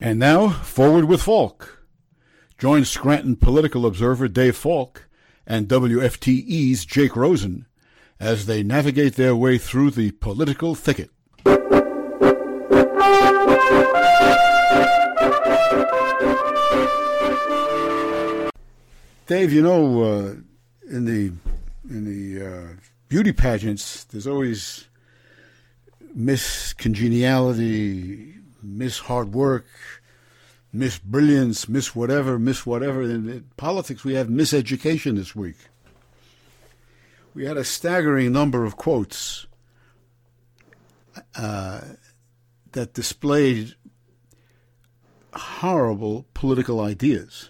And now, Forward with Falk. Join Scranton political observer Dave Falk and WFTE's Jake Rosen as they navigate their way through the political thicket. Dave, you know, in the beauty pageants, there's always Miss Congeniality, Miss Hard Work, Miss Brilliance, Miss whatever. In politics, we have Miss Education this week. We had a staggering number of quotes that displayed horrible political ideas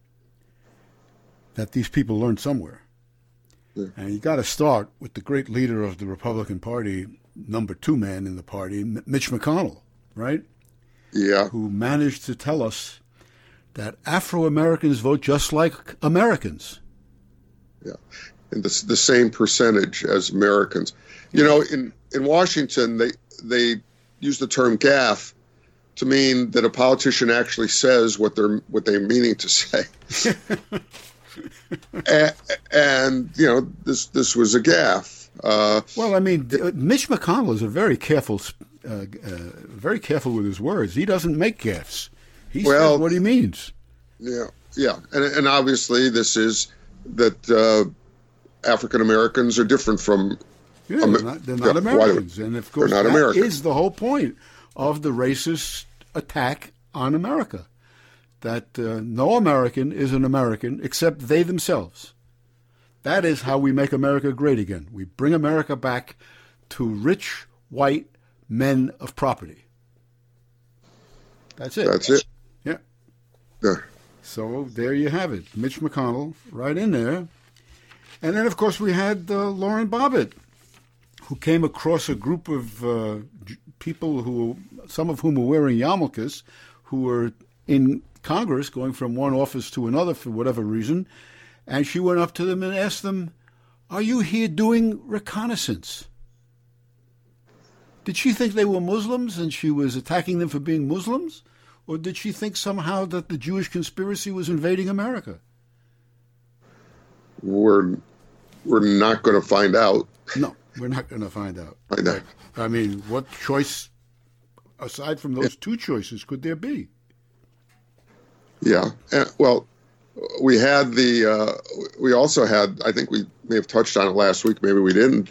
that these people learned somewhere. Yeah. And you got to start with the great leader of the Republican Party, number 2 man in the party, Mitch McConnell, right? Yeah. Who managed to tell us that Afro-Americans vote just like Americans. Yeah. And the same percentage as Americans. You know, in Washington, they use the term gaffe to mean that a politician actually says what they're meaning to say. and you know, this was a gaffe. Well, I mean, Mitch McConnell is a very careful with his words. He doesn't make gaffes. He says what he means. Yeah, and obviously this is that African Americans are different from. Yeah, they're not Americans, and of course that is the whole point of the racist attack on America. That no American is an American except they themselves. That is how we make America great again. We bring America back to rich, white men of property. That's it. That's it. Yeah. Yeah. So there you have it. Mitch McConnell right in there. And then, of course, we had Lauren Bobbitt, who came across a group of people some of whom were wearing yarmulkes, who were in Congress, going from one office to another for whatever reason, and she went up to them and asked them, "Are you here doing reconnaissance?" Did she think they were Muslims and she was attacking them for being Muslims? Or did she think somehow that the Jewish conspiracy was invading America? We're not going to find out. No, we're not going to find out. I mean, what choice, aside from those two choices, could there be? Yeah. Well, we also had, I think we may have touched on it last week, maybe we didn't,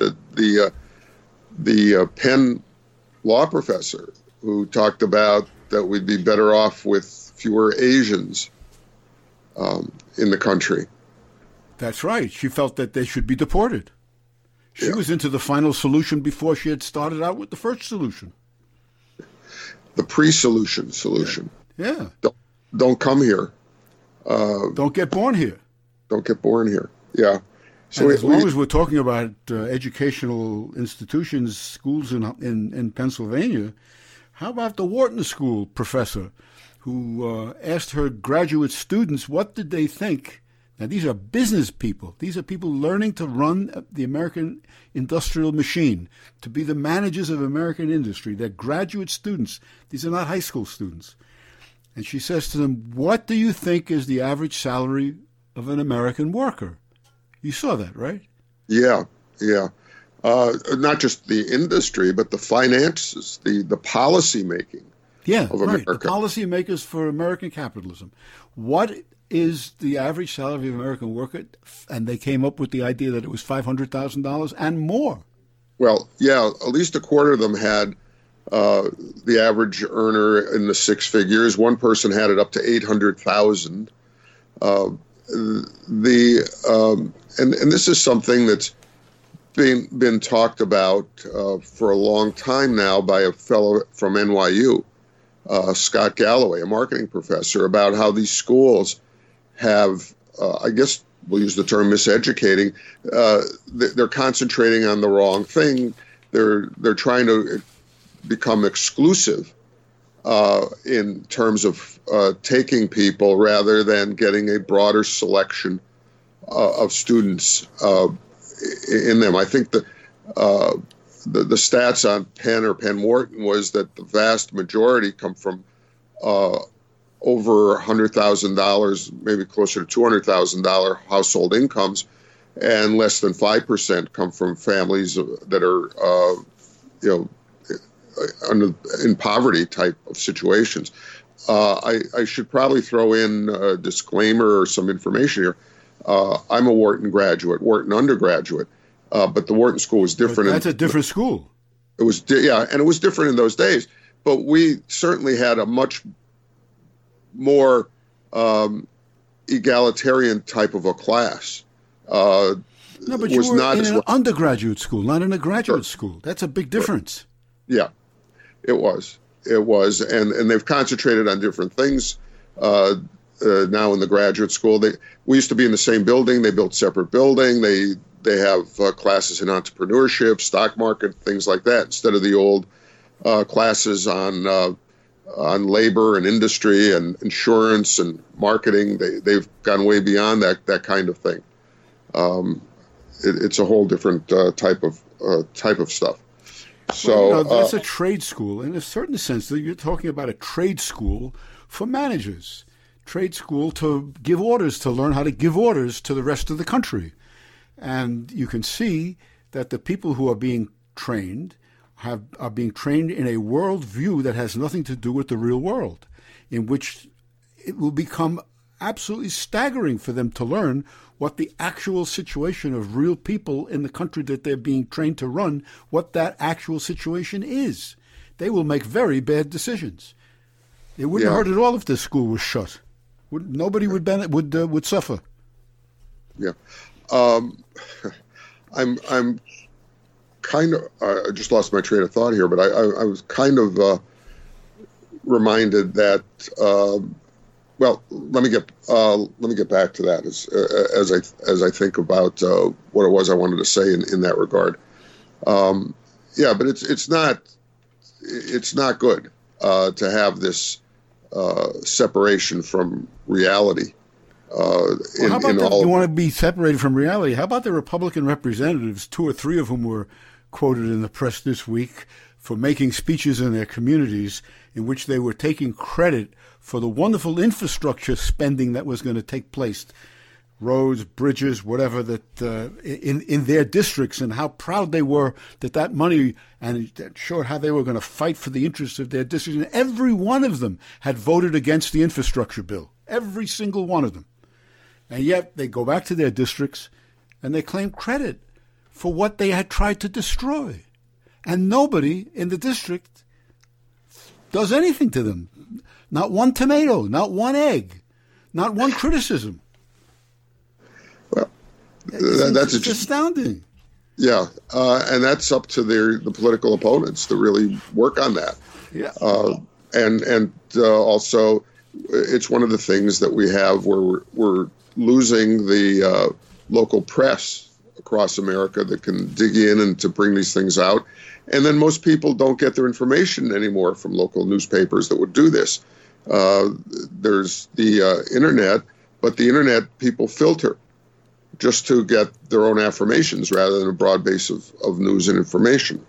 the Penn law professor who talked about that we'd be better off with fewer Asians in the country. That's right. She felt that they should be deported. She was into the final solution before she had started out with the first solution. The pre-solution. Yeah. Don't come here. Don't get born here. Don't get born here. Yeah. So as long as we're talking about educational institutions, schools in Pennsylvania, how about the Wharton School professor who asked her graduate students what did they think? Now, these are business people. These are people learning to run the American industrial machine, to be the managers of American industry. They're graduate students. These are not high school students. And she says to them, what do you think is the average salary of an American worker? You saw that, right? Yeah. Not just the industry, but the finances, the policy making of America. The policy makers for American capitalism. What is the average salary of an American worker? And they came up with the idea that it was $500,000 and more. Well, yeah, at least a quarter of them had the average earner in the 6 figures. One person had it up to $800,000. And this is something that's been talked about for a long time now by a fellow from NYU, Scott Galloway, a marketing professor, about how these schools have, I guess we'll use the term miseducating. They're concentrating on the wrong thing. They're trying to become exclusive in terms of taking people rather than getting a broader selection of students in them. I think the stats on Penn or Penn Wharton was that the vast majority come from over $100,000, maybe closer to $200,000 household incomes, and less than 5% come from families that are, in poverty type of situations. I should probably throw in a disclaimer or some information here. I'm a Wharton graduate, Wharton undergraduate, but the Wharton School was different. But that's a different school. It was, and it was different in those days. But we certainly had a much more egalitarian type of a class. No, but you were in an undergraduate school, not in a graduate school. That's a big difference. Yeah, it was. It was, and they've concentrated on different things now in the graduate school. We used to be in the same building. They built separate building. They have classes in entrepreneurship, stock market, things like that, instead of the old classes on labor and industry and insurance and marketing. They've gone way beyond that kind of thing. It's a whole different type of stuff. So that's a trade school. In a certain sense, you're talking about a trade school for managers, trade school to give orders, to learn how to give orders to the rest of the country. And you can see that the people who are being trained are being trained in a world view that has nothing to do with the real world, in which it will become absolutely staggering for them to learn what the actual situation of real people in the country that they're being trained to run, what that actual situation is. They will make very bad decisions. It wouldn't hurt at all if this school was shut. Nobody would suffer. Yeah, I'm kind of. I just lost my train of thought here, but I was kind of reminded that. Well, let me get back to that as I think about what it was I wanted to say in that regard. But it's not good to have this separation from reality. You want to be separated from reality? How about the Republican representatives, 2 or 3 of whom were quoted in the press this week for making speeches in their communities in which they were taking credit for the wonderful infrastructure spending that was going to take place, roads, bridges, whatever, that in their districts, and how proud they were that money, and that showed how they were going to fight for the interests of their districts. And every one of them had voted against the infrastructure bill, every single one of them. And yet they go back to their districts and they claim credit for what they had tried to destroy. And nobody in the district does anything to them. Not one tomato, not one egg, not one criticism. Well, that's just astounding. Yeah, and that's up to the political opponents to really work on that. Yeah, and also, it's one of the things that we have where we're losing the local press across America that can dig in and to bring these things out. And then most people don't get their information anymore from local newspapers that would do this. There's the internet, but the internet people filter just to get their own affirmations rather than a broad base of news and information.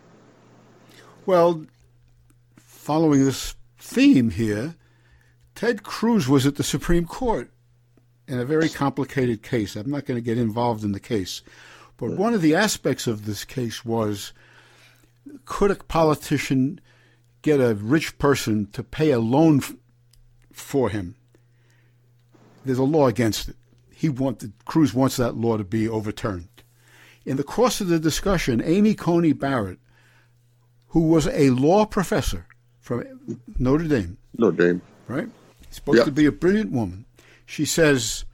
Well, following this theme here, Ted Cruz was at the Supreme Court in a very complicated case. I'm not going to get involved in the case. But one of the aspects of this case was, could a politician get a rich person to pay a loan for him? There's a law against it. Cruz wants that law to be overturned. In the course of the discussion, Amy Coney Barrett, who was a law professor from Notre Dame. Right? Supposed to be a brilliant woman. She says,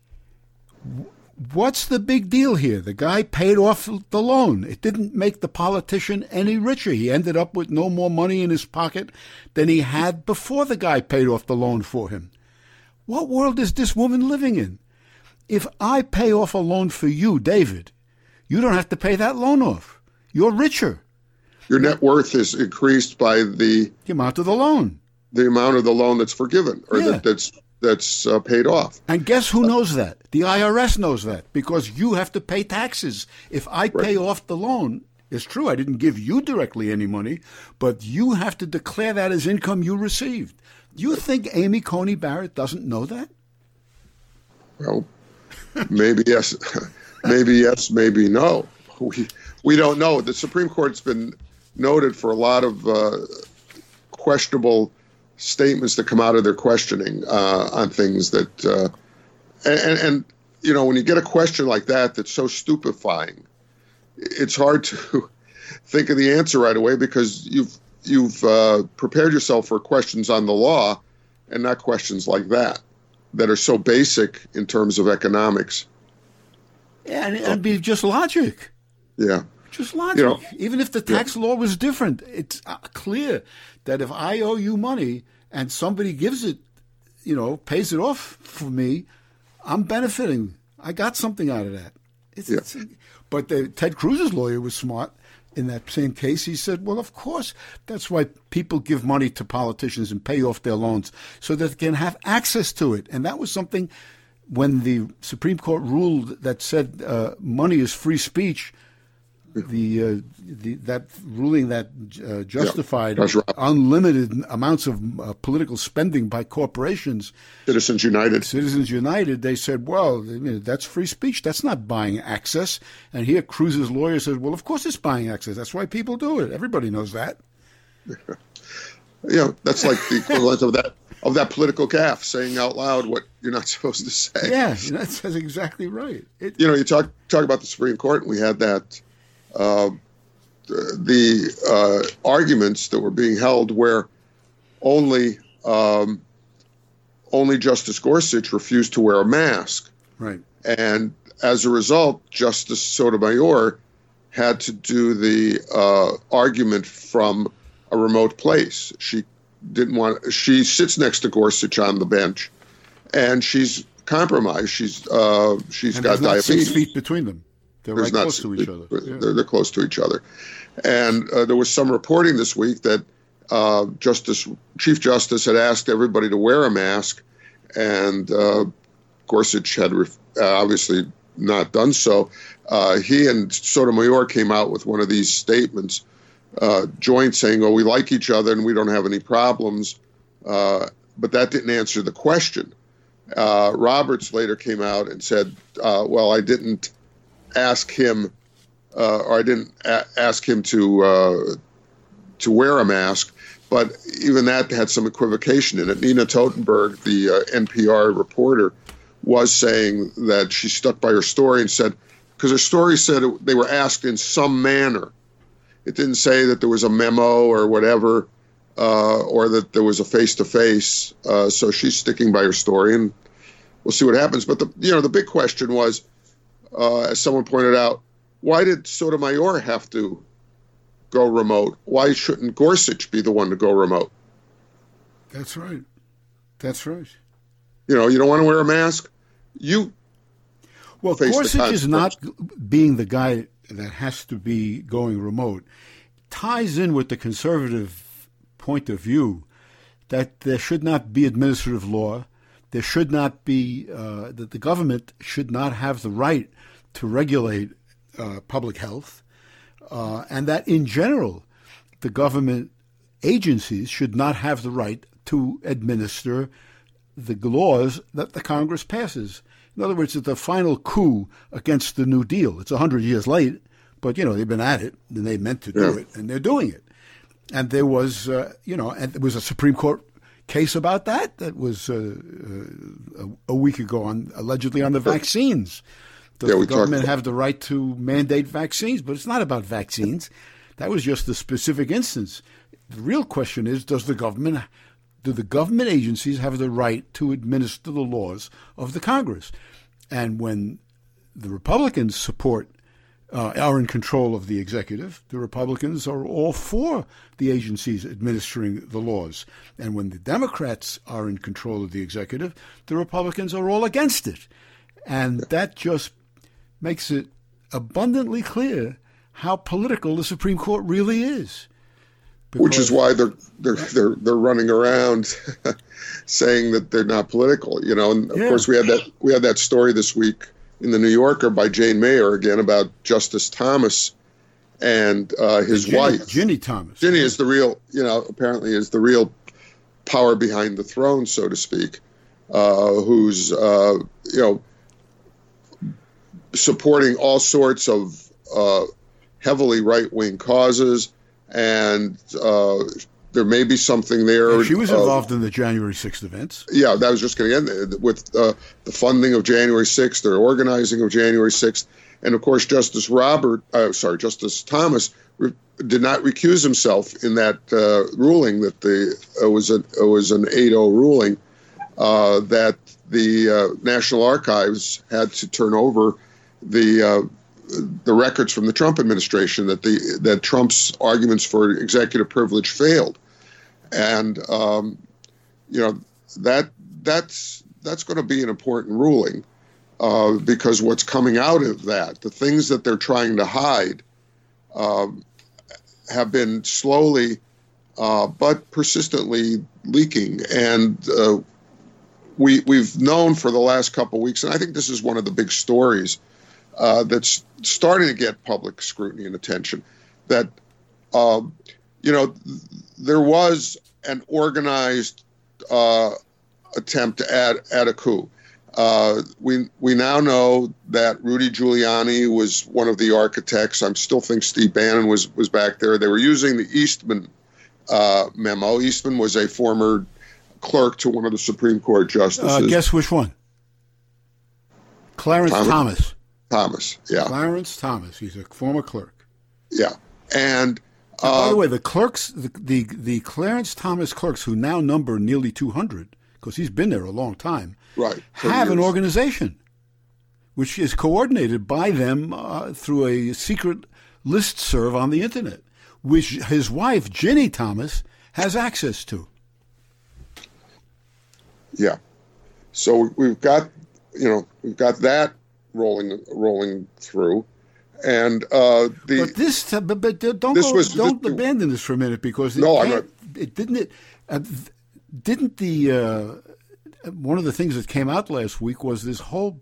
what's the big deal here? The guy paid off the loan. It didn't make the politician any richer. He ended up with no more money in his pocket than he had before the guy paid off the loan for him. What world is this woman living in? If I pay off a loan for you, David, you don't have to pay that loan off. You're richer. Your net worth is increased by the amount of the loan. The amount of the loan that's forgiven or that's paid off. And guess who knows that? The IRS knows that, because you have to pay taxes. If I pay off the loan, it's true, I didn't give you directly any money, but you have to declare that as income you received. You think Amy Coney Barrett doesn't know that? Well, maybe yes, maybe yes, maybe no. We don't know. The Supreme Court's been noted for a lot of questionable statements that come out of their questioning on things that, and you know, when you get a question like that that's so stupefying, it's hard to think of the answer right away because you've prepared yourself for questions on the law and not questions like that are so basic in terms of economics. Yeah, and it'd be just logic. Yeah. Just logic. Even if the tax law was different, it's clear that if I owe you money and somebody gives it, you know, pays it off for me, I'm benefiting. I got something out of that. But Ted Cruz's lawyer was smart. In that same case, he said, well, of course, that's why people give money to politicians and pay off their loans so that they can have access to it. And that was something when the Supreme Court ruled that said money is free speech, that ruling that justified unlimited amounts of political spending by corporations. Citizens United, they said, well, that's free speech. That's not buying access. And here Cruz's lawyer said, well, of course it's buying access. That's why people do it. Everybody knows that. Yeah, that's like the equivalent of that political gaffe, saying out loud what you're not supposed to say. Yeah, that's exactly right. You talk about the Supreme Court, and we had that the arguments that were being held where only Justice Gorsuch refused to wear a mask. Right. And as a result, Justice Sotomayor had to do the argument from a remote place. She sits next to Gorsuch on the bench, and she's compromised. She's got diabetes. 6 feet between them. They're right close to each other. They're close to each other. And there was some reporting this week that Chief Justice had asked everybody to wear a mask, and Gorsuch had obviously not done so. He and Sotomayor came out with one of these statements, joint, saying, oh, we like each other and we don't have any problems. But that didn't answer the question. Roberts later came out and said, well, I didn't ask him, or I didn't ask him to wear a mask, but even that had some equivocation in it. Nina Totenberg, the NPR reporter, was saying that she stuck by her story and said, because her story said they were asked in some manner. It didn't say that there was a memo or whatever, or that there was a face-to-face. So she's sticking by her story, and we'll see what happens. But the big question was, as someone pointed out, why did Sotomayor have to go remote? Why shouldn't Gorsuch be the one to go remote? That's right. That's right. You don't want to wear a mask? Well, Gorsuch is not being the guy that has to be going remote. Ties in with the conservative point of view that there should not be administrative law. There should not be, that the government should not have the right to regulate public health, and that in general, the government agencies should not have the right to administer the laws that the Congress passes. In other words, it's the final coup against the New Deal. It's 100 years late, but, they've been at it, and they meant to do it, and they're doing it. And there was, and there was a Supreme Court case about that was a week ago, allegedly on the vaccines. Does the government have the right to mandate vaccines? But it's not about vaccines. That was just a specific instance. The real question is, do the government agencies have the right to administer the laws of the Congress? And when the Republicans are in control of the executive, the Republicans are all for the agencies administering the laws. And when the Democrats are in control of the executive, the Republicans are all against it. And that just makes it abundantly clear how political the Supreme Court really is. Which is why they're running around saying that they're not political, And of course, we had that story this week in the New Yorker by Jane Mayer again about Justice Thomas and his wife, Ginny Thomas. Ginny is the real, apparently is the real power behind the throne, so to speak, who's supporting all sorts of heavily right-wing causes, and there may be something there. Yeah, she was involved in the January 6th events. Yeah, that was just going to end with the funding of January 6th, their organizing of January 6th, and of course Justice Justice Thomas did not recuse himself in that ruling that it was an 8-0 ruling that the National Archives had to turn over the records from the Trump administration, that Trump's arguments for executive privilege failed, and that's going to be an important ruling because what's coming out of that, the things that they're trying to hide, have been slowly but persistently leaking, and we've known for the last couple of weeks, and I think this is one of the big stories that's starting to get public scrutiny and attention, that there was an organized attempt to add a coup. We now know that Rudy Giuliani was one of the architects. I still think Steve Bannon was back there. They were using the Eastman memo. Eastman was a former clerk to one of the Supreme Court justices. Guess which one? Clarence Thomas. Thomas, yeah. Clarence Thomas. He's a former clerk. Yeah, and by the way, the clerks, the Clarence Thomas clerks, who now number nearly 200, because he's been there a long time, right, have an organization which is coordinated by them through a secret listserv on the internet, which his wife Ginny Thomas has access to. Yeah, so we've got that rolling through, and don't abandon this for a minute, because didn't the one of the things that came out last week was this whole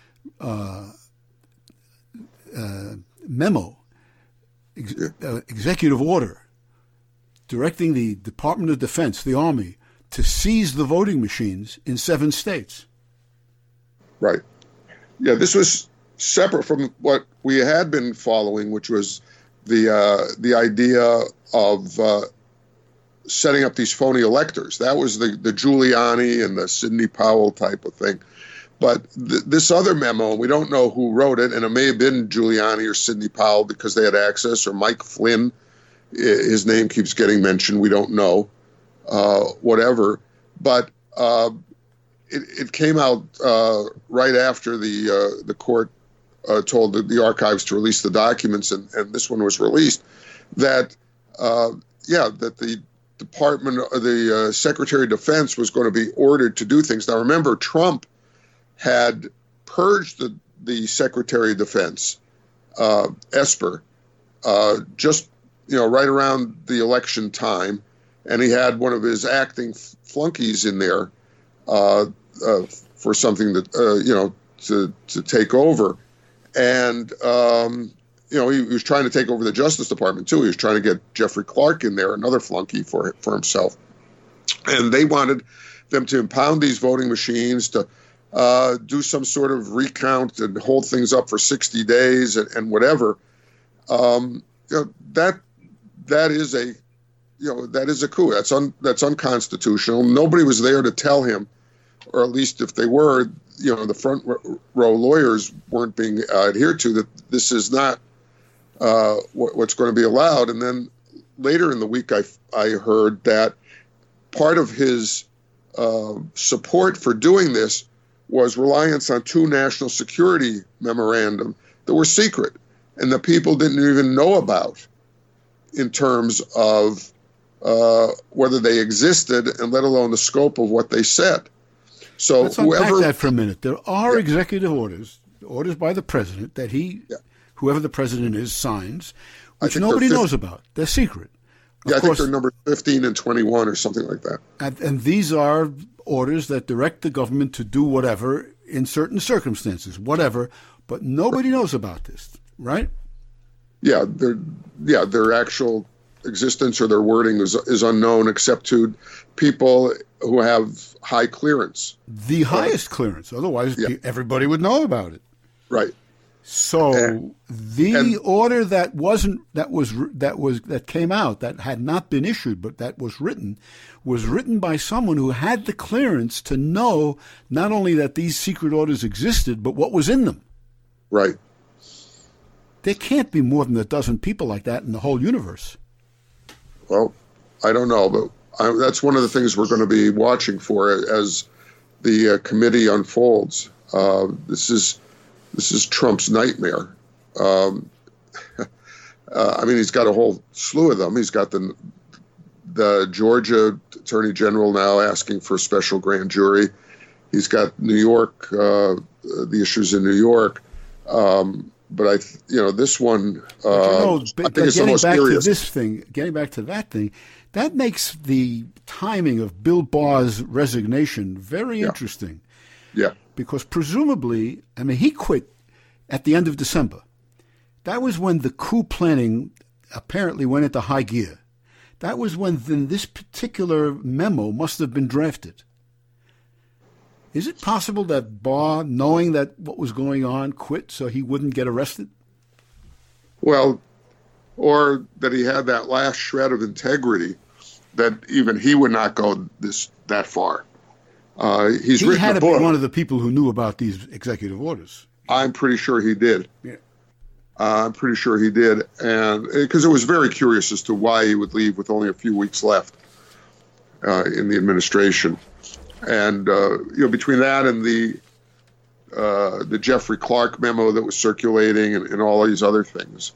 memo, executive order directing the Department of Defense, the Army, to seize the voting machines in 7 states. Right. Yeah, this was separate from what we had been following, which was the idea of setting up these phony electors. That was the Giuliani and the Sidney Powell type of thing. But this other memo, we don't know who wrote it, and it may have been Giuliani or Sidney Powell because they had access, or Mike Flynn. His name keeps getting mentioned. We don't know. Whatever. But it came out right after the court told the archives to release the documents, and this one was released, that that the the Secretary of Defense was going to be ordered to do things. Now, remember, Trump had purged the Secretary of Defense, Esper, just right around the election time, and he had one of his acting flunkies in there for something that to take over, and he was trying to take over the Justice Department too. He was trying to get Jeffrey Clark in there, another flunky for himself, and they wanted them to impound these voting machines, to do some sort of recount and hold things up for 60 days and whatever. That is a coup. That's unconstitutional. Nobody was there to tell him, or at least if they were, the front row lawyers weren't being adhered to, that this is not what's going to be allowed. And then later in the week, I heard that part of his support for doing this was reliance on 2 national security memorandum that were secret and that people didn't even know about, in terms of whether they existed and let alone the scope of what they said. So let's unpack that for a minute. There are executive orders by the president that whoever the president is, signs, which nobody knows about. They're secret. I think they're number 15 and 21 or something like that. And these are orders that direct the government to do whatever in certain circumstances, whatever, but nobody knows about this, right? Yeah, they're actual existence or their wording is unknown except to people who have high clearance. The highest clearance. Otherwise, everybody would know about it. Right. So the order that came out, that had not been issued but that was written by someone who had the clearance to know not only that these secret orders existed but what was in them. Right. There can't be more than a dozen people like that in the whole universe. Well, I don't know, but that's one of the things we're going to be watching for as the committee unfolds. This is Trump's nightmare. I mean, he's got a whole slew of them. He's got the Georgia Attorney General now asking for a special grand jury. He's got New York, the issues in New York. But this one, I think it's the most serious. Getting back to that thing, that makes the timing of Bill Barr's resignation very interesting. Yeah. Because presumably, I mean, he quit at the end of December. That was when the coup planning apparently went into high gear. That was when this particular memo must have been drafted. Is it possible that Barr, knowing that what was going on, quit so he wouldn't get arrested? Well, or that he had that last shred of integrity that even he would not go that far. He had to be one of the people who knew about these executive orders. I'm pretty sure he did. Yeah. I'm pretty sure he did, and because it was very curious as to why he would leave with only a few weeks left in the administration, and between that and the Jeffrey Clark memo that was circulating and all these other things,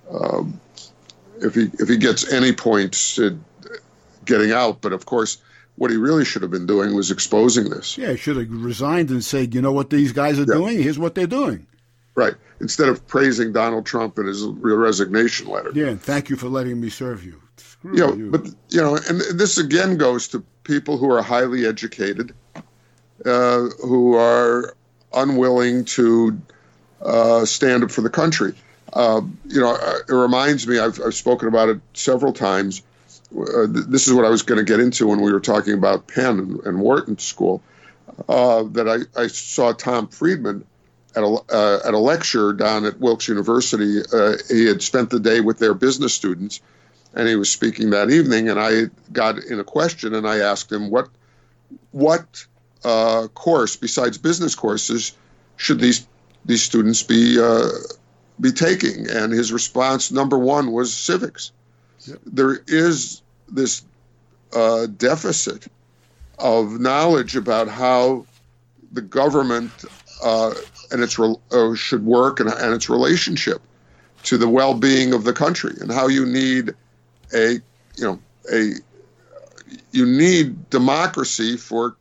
if he gets any points getting out, but of course. What he really should have been doing was exposing this. Yeah, he should have resigned and said, you know what these guys are doing? Here's what they're doing. Right. Instead of praising Donald Trump in his resignation letter. Yeah, and thank you for letting me serve you. Screw you. But, and this again goes to people who are highly educated, who are unwilling to stand up for the country. It reminds me, I've spoken about it several times. This is what I was going to get into when we were talking about Penn and Wharton School, that I saw Tom Friedman at a lecture down at Wilkes University. He had spent the day with their business students, and he was speaking that evening, and I got in a question, and I asked him, what course, besides business courses, should these students be taking? And his response, number one, was civics. Yep. There is this deficit of knowledge about how the government and its should work and its relationship to the well-being of the country, and how you need you need democracy for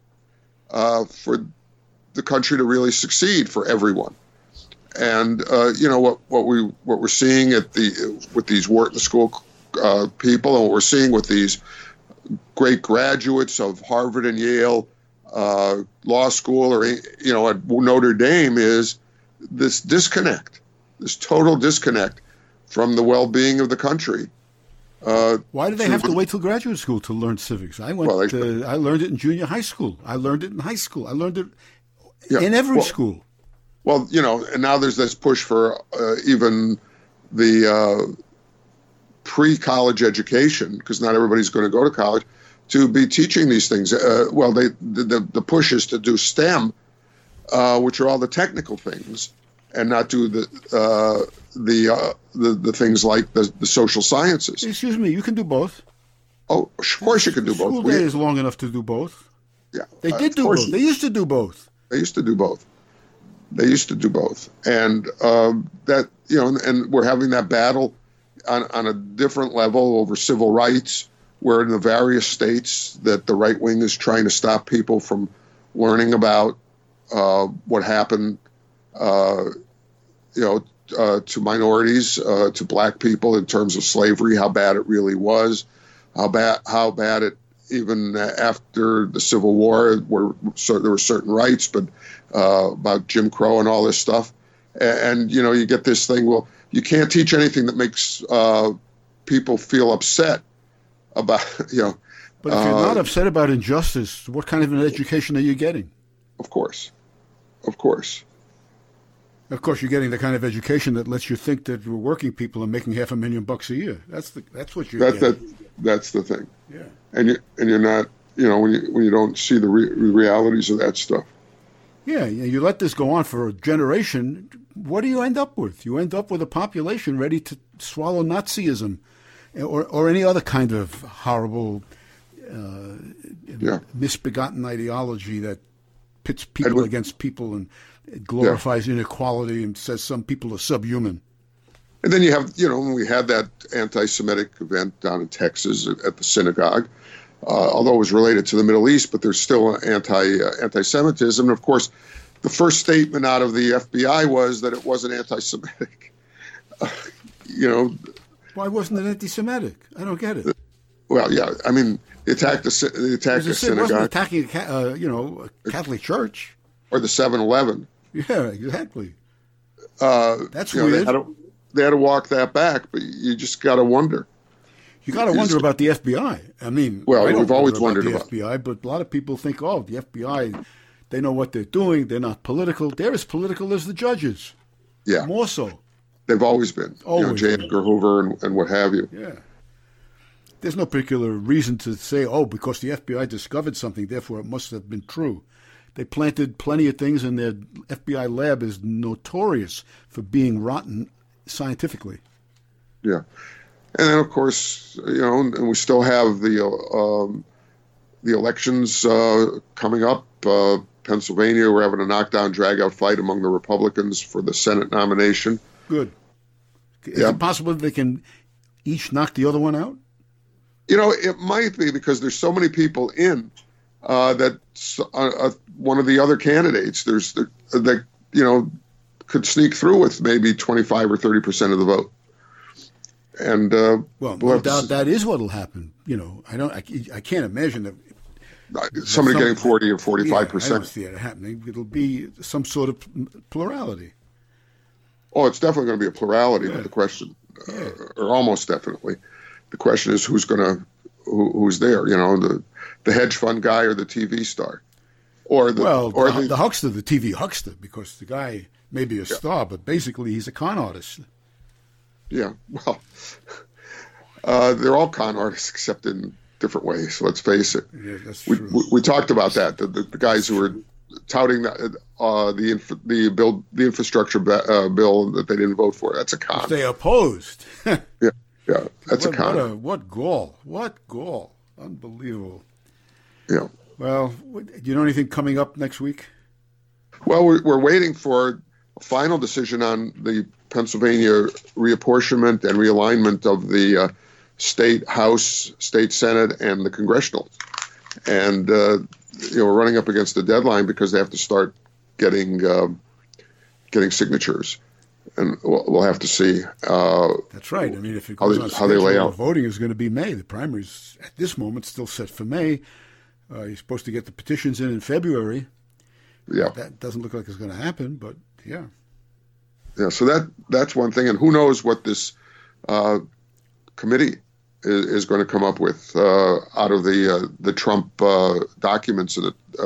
the country to really succeed for everyone. And what we're seeing with these Wharton School people, and what we're seeing with these great graduates of Harvard and Yale law school, or at Notre Dame, is this disconnect, this total disconnect from the well-being of the country. Why do they have to wait till graduate school to learn civics? I learned it in junior high school. I learned it in high school. I learned it in every school. Well, and now there's this push for even the pre-college education, because not everybody's going to go to college, to be teaching these things. The push is to do STEM, which are all the technical things, and not do the things like the social sciences. Excuse me, you can do both. Oh, of course you can do both. School day is long enough to do both. Yeah, they did do both. They used to do both. They used to do both. And and we're having that battle on a different level over civil rights, where in the various states that the right wing is trying to stop people from learning about what happened, to minorities, to black people in terms of slavery, how bad it really was, how bad it, even after the Civil War, there were certain rights, but about Jim Crow and all this stuff. And you get this thing, well, you can't teach anything that makes people feel upset about, But if you're not upset about injustice, what kind of an education are you getting? Of course. Of course. Of course, you're getting the kind of education that lets you think that working people are making $500,000 a year. That's what you're getting. That's the thing. Yeah. And you're not, when you don't see the realities of that stuff. Yeah, you let this go on for a generation, what do you end up with? You end up with a population ready to swallow Nazism or any other kind of horrible, misbegotten ideology that pits people against people and glorifies inequality and says some people are subhuman. And then you have, when we had that anti-Semitic event down in Texas at the synagogue, although it was related to the Middle East, but there's still anti-Semitism. And of course, the first statement out of the FBI was that it wasn't anti-Semitic. Why wasn't it anti-Semitic? I don't get it. Well, yeah, I mean, they attacked a synagogue. It wasn't attacking a Catholic church. Or the 7-Eleven. Yeah, exactly. That's weird. They had to walk that back, but you just got to wonder. You got to wonder about the FBI. I mean, we've always wondered about the FBI, but a lot of people think, the FBI, they know what they're doing. They're not political. They're as political as the judges. Yeah. More so. They've always been. J. Edgar Hoover and what have you. Yeah. There's no particular reason to say, because the FBI discovered something, therefore it must have been true. They planted plenty of things, and their FBI lab is notorious for being rotten scientifically. Yeah. And then, of course, and we still have the elections coming up. Pennsylvania, we're having a knockdown, drag-out fight among the Republicans for the Senate nomination. Good. Is it possible that they can each knock the other one out? It might be because there's so many people in that one of the other candidates that could sneak through with maybe 25 or 30% of the vote. And no doubt that is what will happen. I can't imagine that somebody getting 40 or 45%. I don't see it happening. It'll be some sort of plurality. Oh, it's definitely going to be a plurality. But the question, or almost definitely, the question is who's there? The hedge fund guy or the TV star, or the huckster, the TV huckster, because the guy may be a star, but basically he's a con artist. Yeah, well, they're all con artists except in different ways. Let's face it. Yeah, that's true. We talked about that. The guys who were touting the infrastructure bill that they didn't vote for. That's a con. They opposed. Yeah, that's a con. What gall! What gall! Unbelievable. Yeah. Well, do you know anything coming up next week? Well, we're waiting for a final decision on the Pennsylvania reapportionment and realignment of the state House, state Senate, and the congressional. And we're running up against the deadline because they have to start getting signatures, and we'll have to see. That's right. I mean, if it goes on how they lay out, voting is going to be May. The primaries at this moment still set for May. You're supposed to get the petitions in February. Yeah, that doesn't look like it's going to happen, but yeah. Yeah, so that's one thing, and who knows what this committee is going to come up with out of the Trump documents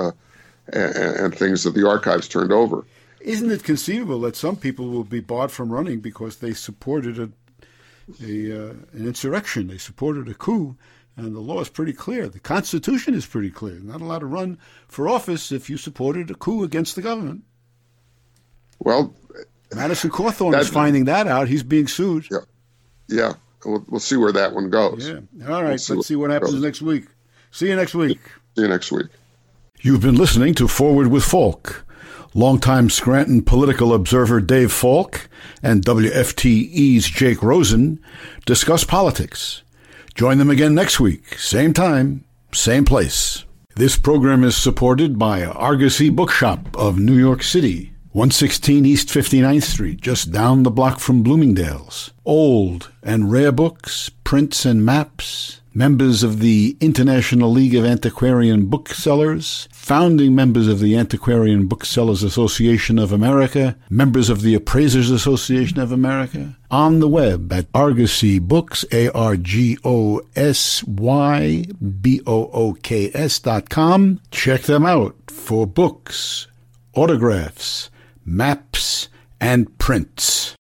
and things that the archives turned over. Isn't it conceivable that some people will be barred from running because they supported an insurrection, they supported a coup, and the law is pretty clear. The Constitution is pretty clear. You're not allowed to run for office if you supported a coup against the government. Well, Madison Cawthorn is finding that out. He's being sued. Yeah. We'll see where that one goes. Yeah. All right. Let's see what happens next week. See you next week. See you next week. You've been listening to Forward with Falk. Longtime Scranton political observer Dave Falk and WFTE's Jake Rosen discuss politics. Join them again next week, same time, same place. This program is supported by Argosy Bookshop of New York City. 116 East 59th Street, just down the block from Bloomingdale's. Old and rare books, prints and maps. Members of the International League of Antiquarian Booksellers, founding members of the Antiquarian Booksellers Association of America, members of the Appraisers Association of America, on the web at Argosy Books, Argosybooks.com. Check them out for books, autographs, maps, and prints.